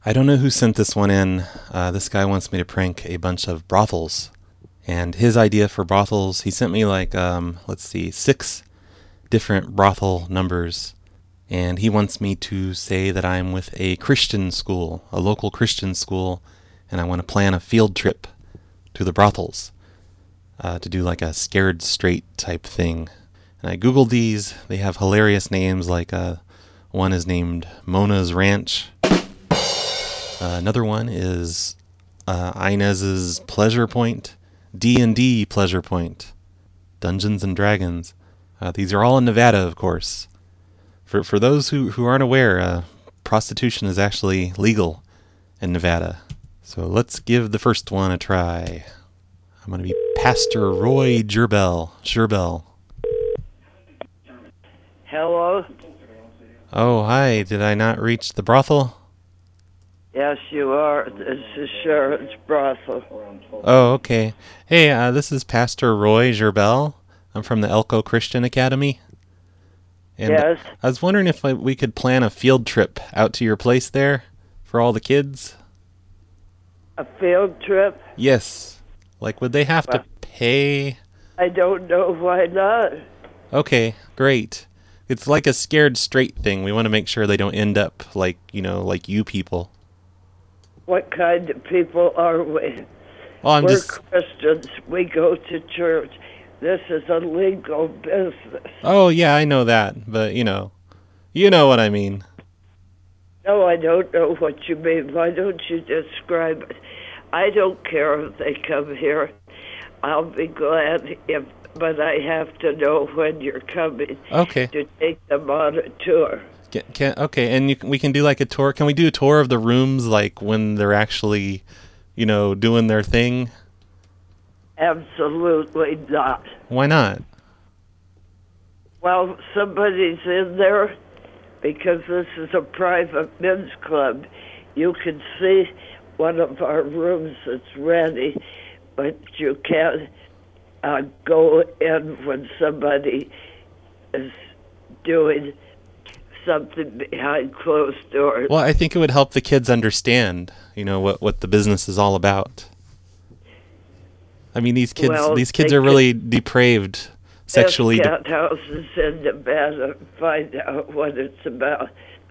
I don't know who sent this one in. This guy wants me to prank a bunch of brothels. And his idea for brothels, he sent me like, 6 different brothel numbers. And he wants me to say that I'm with a Christian school, a local Christian school, and I want to plan a field trip to the brothels to do like a scared straight type thing. And I Googled these. They have hilarious names, like one is named Mona's Ranch. Another one is Inez's Pleasure Point, D&D Pleasure Point, Dungeons and Dragons. These are all in Nevada, of course. For those who aren't aware, prostitution is actually legal in Nevada. So let's give the first one a try. I'm going to be Pastor Roy Gerbel. Hello? Oh, hi. Did I not reach the brothel? Yes, you are. This is Sharon's brothel. Oh, okay. Hey, this is Pastor Roy Gerbel. I'm from the Elko Christian Academy. And yes? I was wondering if we could plan a field trip out to your place there for all the kids. A field trip? Yes. Like, would they have to pay? I don't know. Why not? Okay, great. It's like a scared straight thing. We want to make sure they don't end up like, like you people. What kind of people are we? Well, We're Christians. We go to church. This is a legal business. Oh, yeah, I know that. But, you know what I mean. No, I don't know what you mean. Why don't you describe it? I don't care if they come here. I'll be glad but I have to know when you're coming. Okay. To take them on a tour. Okay, and we can do like a tour. Can we do a tour of the rooms, like when they're actually, doing their thing? Absolutely not. Why not? Well, somebody's in there because this is a private men's club. You can see one of our rooms that's ready, but you can't go in when somebody is doing something behind closed doors. Well, I think it would help the kids understand, what the business is all about. I mean, these kids are really depraved sexually. Cat houses in Nevada, find out what it's about.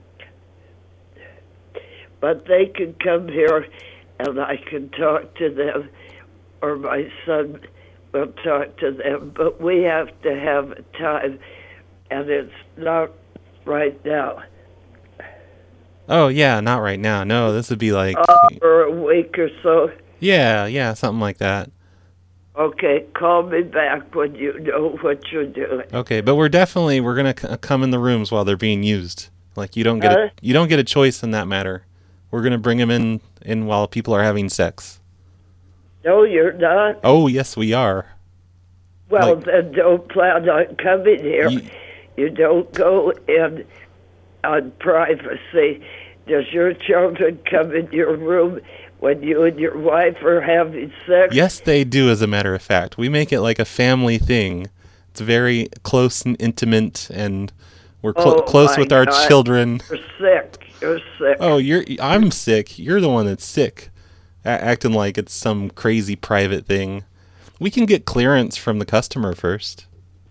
But they can come here, and I can talk to them, or my son will talk to them. But we have to have a time, and it's not right now. Oh, yeah, not right now. No, this would be like... for a week or so. Yeah, something like that. Okay, call me back when you know what you're doing. Okay, but we're going to come in the rooms while they're being used. Like, you don't get a choice in that matter. We're going to bring them in while people are having sex. No, you're not. Oh, yes, we are. Well, then don't plan on coming here. You don't go in on privacy. Does your children come in your room when you and your wife are having sex? Yes, they do, as a matter of fact. We make it like a family thing. It's very close and intimate, and we're close with our children. You're sick. You're sick. Oh, I'm sick. You're the one that's sick. Acting like it's some crazy private thing. We can get clearance from the customer first.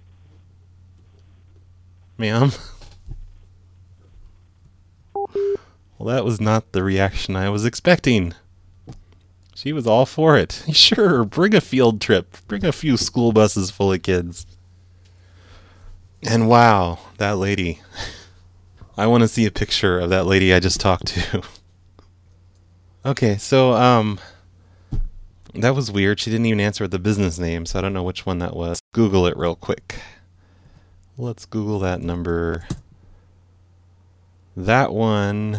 Ma'am? Well, that was not the reaction I was expecting. She was all for it. Sure, bring a field trip. Bring a few school buses full of kids. And wow, that lady. I want to see a picture of that lady I just talked to. Okay, so, that was weird. She didn't even answer the business name, so I don't know which one that was. Google it real quick. Let's Google that number. That one...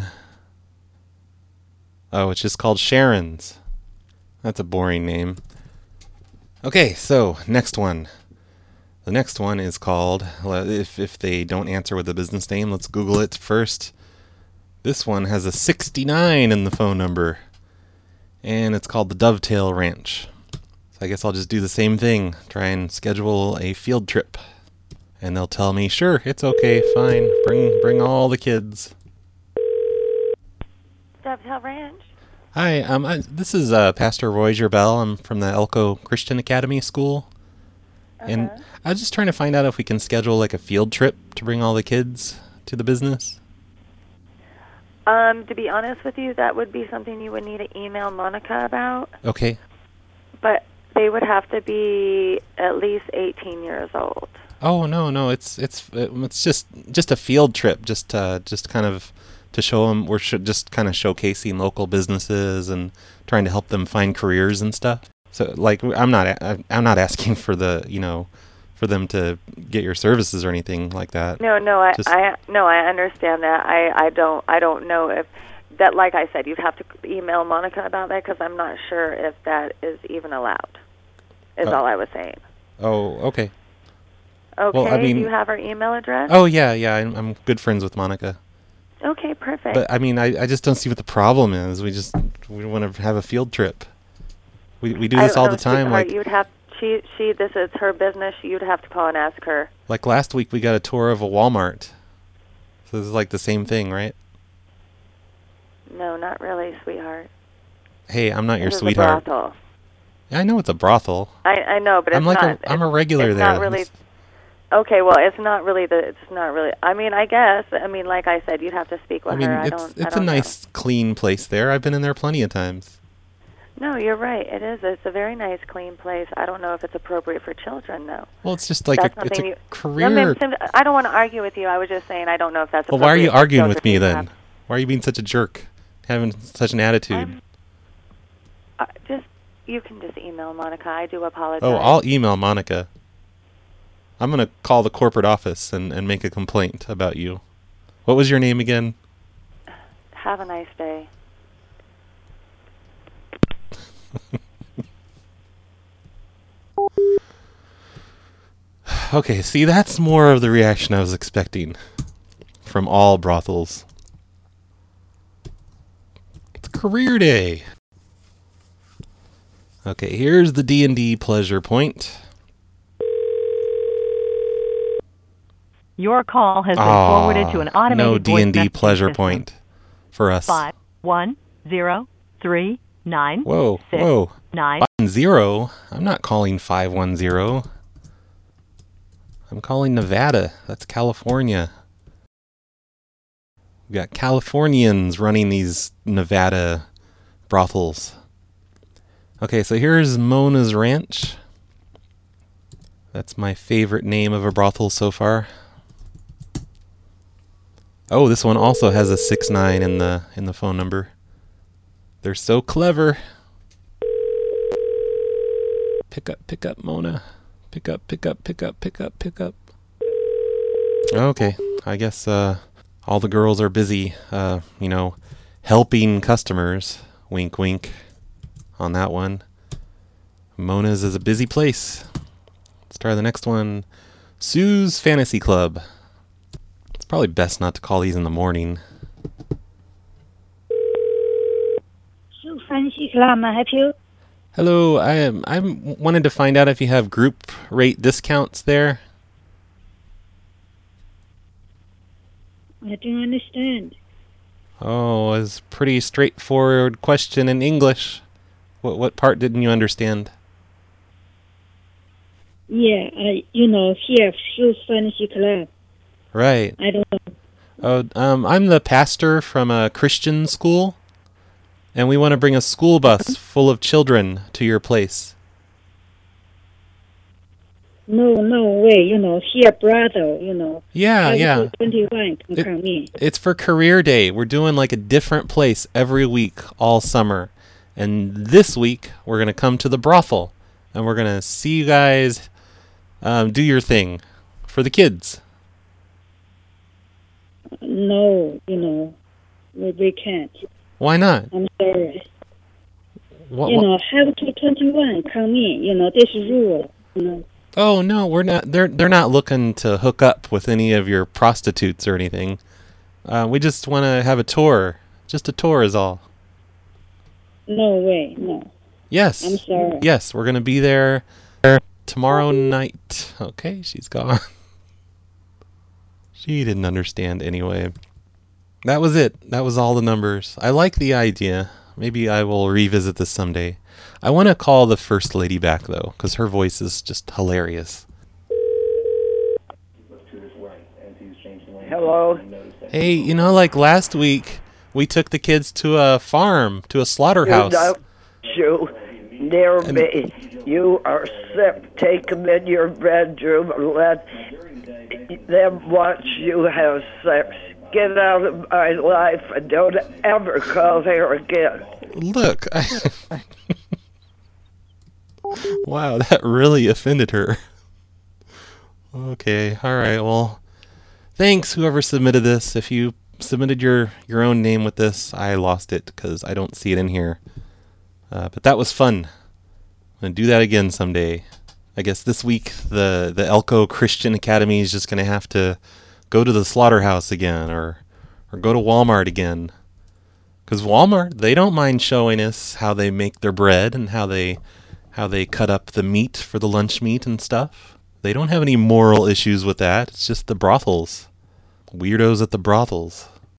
Oh, it's just called Sharon's. That's a boring name. Okay, so, next one. The next one is called, if they don't answer with the business name, let's Google it first. This one has a 69 in the phone number. And it's called the Dovetail Ranch. So I guess I'll just do the same thing. Try and schedule a field trip. And they'll tell me, sure, it's okay, fine. Bring all the kids. Dovetail Ranch. Hi, this is Pastor Roy Gerbel. I'm from the Elko Christian Academy School. And I was just trying to find out if we can schedule like a field trip to bring all the kids to the business. To be honest with you, that would be something you would need to email Monica about. Okay. But they would have to be at least 18 years old. Oh no, it's just a field trip, just kind of to show them. We're just kind of showcasing local businesses and trying to help them find careers and stuff. So like I'm not asking for for them to get your services or anything like that. No, I understand that. I don't know if that. Like I said, you'd have to email Monica about that because I'm not sure if that is even allowed. Is all I was saying. Oh, okay. Okay. Well, I mean, do you have her email address? Oh yeah. I'm good friends with Monica. Okay, perfect. But I mean, I just don't see what the problem is. We want to have a field trip. We do this all the time. Like you'd have this is her business. You'd have to call and ask her. Like last week, we got a tour of a Walmart. So this is like the same thing, right? No, not really, sweetheart. Hey, I'm not your This is sweetheart. a brothel. I know it's a brothel. I know, but it's not. I'm a regular it's there. Not really. Okay, well, it's not really. I mean, I guess. I mean, like I said, you'd have to speak with her. It's a nice, clean place there. I've been in there plenty of times. No, you're right. It is. It's a very nice, clean place. I don't know if it's appropriate for children, though. Well, it's just like it's a career. I don't want to argue with you. I was just saying I don't know if that's appropriate. Well, why are you arguing with me then? Why are you being such a jerk? Having such an attitude? You can just email Monica. I do apologize. Oh, I'll email Monica. I'm going to call the corporate office and make a complaint about you. What was your name again? Have a nice day. Okay, see, that's more of the reaction I was expecting from all brothels. It's career day. Okay, here's the D&D pleasure point. Your call has been forwarded to an automated no voice D&D message pleasure system. point for us. 51039. Whoa. 510? I'm not calling 510. I'm calling Nevada. That's California. We got Californians running these Nevada brothels. Okay, so here's Mona's Ranch. That's my favorite name of a brothel so far. Oh, this one also has a 69 in the phone number. They're so clever. Pick up, Mona. Pick up. Okay, I guess all the girls are busy, helping customers. Wink, wink on that one. Mona's is a busy place. Let's try the next one. Sue's Fantasy Club. It's probably best not to call these in the morning. Sue's Fantasy Club, may I help you? Hello, I wanted to find out if you have group rate discounts there. I don't understand. Oh, it was a pretty straightforward question in English. What part didn't you understand? Yeah, here, Sue's Fantasy Club. Right. I don't know. Oh, I'm the pastor from a Christian school, and we want to bring a school bus full of children to your place. No way, here, brother, Yeah. 21 can come in. It's for Career Day. We're doing like a different place every week all summer. And this week, we're going to come to the brothel, and we're going to see you guys do your thing for the kids. No, we can't. Why not? I'm sorry. What? Have to 21 come in, this is rule, Oh, no, we're not. They're not looking to hook up with any of your prostitutes or anything. We just want to have a tour. Just a tour is all. No way, no. Yes. I'm sorry. Yes, we're going to be there tomorrow night. Okay, she's gone. She didn't understand anyway. That was it. That was all the numbers. I like the idea. Maybe I will revisit this someday. I want to call the First Lady back, though, because her voice is just hilarious. Hello? Hey, like last week, we took the kids to a farm, to a slaughterhouse. Don't you near me. You are sick. Take them in your bedroom and let them watch you have sex. Get out of my life and don't ever call there again. Look, wow, that really offended her. Okay, all right, well, thanks whoever submitted this. If you submitted your own name with this, I lost it because I don't see it in here. But that was fun. I'm going to do that again someday. I guess this week the Elko Christian Academy is just going to have to go to the slaughterhouse again or go to Walmart again. Because Walmart, they don't mind showing us how they make their bread and how they cut up the meat for the lunch meat and stuff. They don't have any moral issues with that. It's just the brothels. Weirdos at the brothels.